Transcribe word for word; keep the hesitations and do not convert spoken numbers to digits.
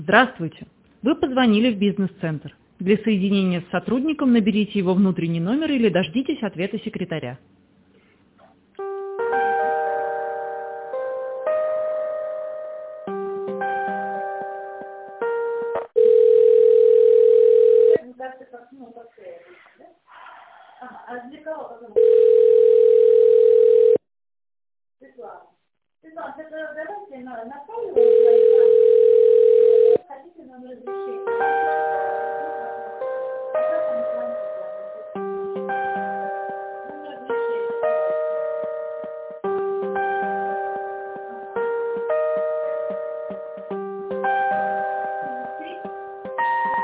Здравствуйте! Вы позвонили в бизнес-центр. Для соединения с сотрудником наберите его внутренний номер или дождитесь ответа секретаря. Светлана, Светлана, это давайте на, на